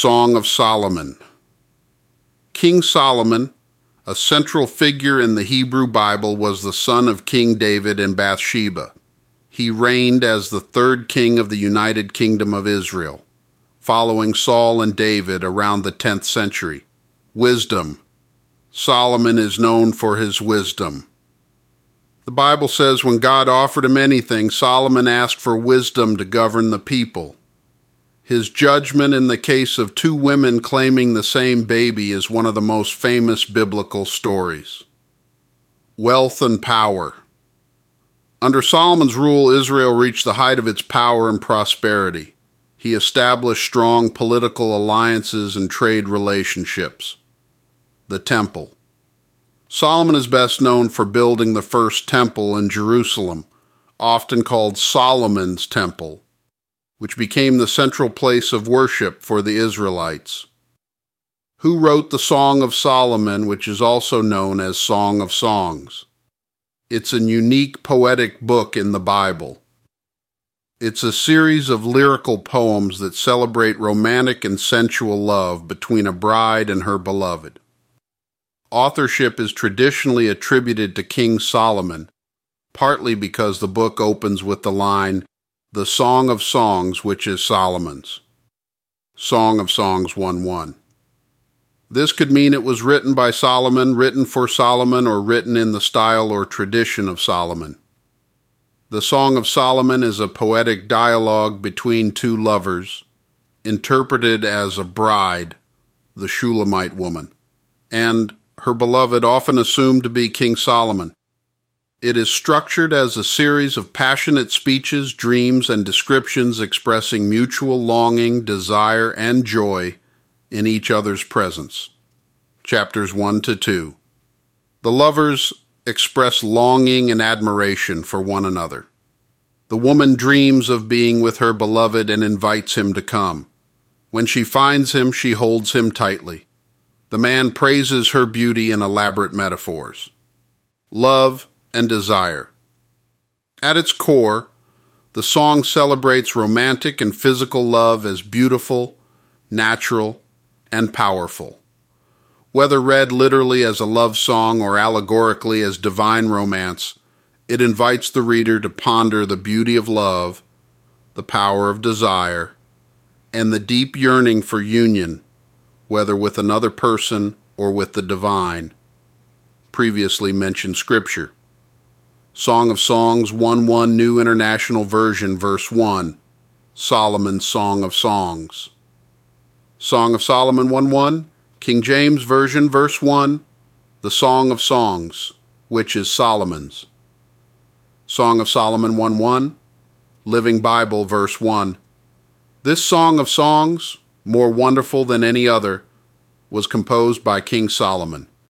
Song of Solomon. King Solomon, a central figure in the Hebrew Bible, was the son of King David and Bathsheba. He reigned as the third king of the United Kingdom of Israel, following Saul and David around the 10th century. Wisdom. Solomon is known for his wisdom. The Bible says when God offered him anything, Solomon asked for wisdom to govern the people. His judgment in the case of two women claiming the same baby is one of the most famous biblical stories. Wealth and power. Under Solomon's rule, Israel reached the height of its power and prosperity. He established strong political alliances and trade relationships. The Temple. Solomon is best known for building the first temple in Jerusalem, often called Solomon's Temple, which became the central place of worship for the Israelites. Who wrote the Song of Solomon, which is also known as Song of Songs? It's a unique poetic book in the Bible. It's a series of lyrical poems that celebrate romantic and sensual love between a bride and her beloved. Authorship is traditionally attributed to King Solomon, partly because the book opens with the line, "The Song of Songs, which is Solomon's." Song of Songs 1:1. This could mean it was written by Solomon, written for Solomon, or written in the style or tradition of Solomon. The Song of Solomon is a poetic dialogue between two lovers, interpreted as a bride, the Shulamite woman, and her beloved, often assumed to be King Solomon. It is structured as a series of passionate speeches, dreams, and descriptions expressing mutual longing, desire, and joy in each other's presence. Chapters 1-2. The lovers express longing and admiration for one another. The woman dreams of being with her beloved and invites him to come. When she finds him, she holds him tightly. The man praises her beauty in elaborate metaphors. Love and desire. At its core, the song celebrates romantic and physical love as beautiful, natural, and powerful. Whether read literally as a love song or allegorically as divine romance, it invites the reader to ponder the beauty of love, the power of desire, and the deep yearning for union, whether with another person or with the divine. Previously mentioned scripture. Song of Songs 1:1 New International Version, verse 1, Solomon's Song of Songs. Song of Solomon 1:1, King James Version, verse 1, the Song of Songs, which is Solomon's. Song of Solomon 1:1, Living Bible, verse 1. This Song of Songs, more wonderful than any other, was composed by King Solomon.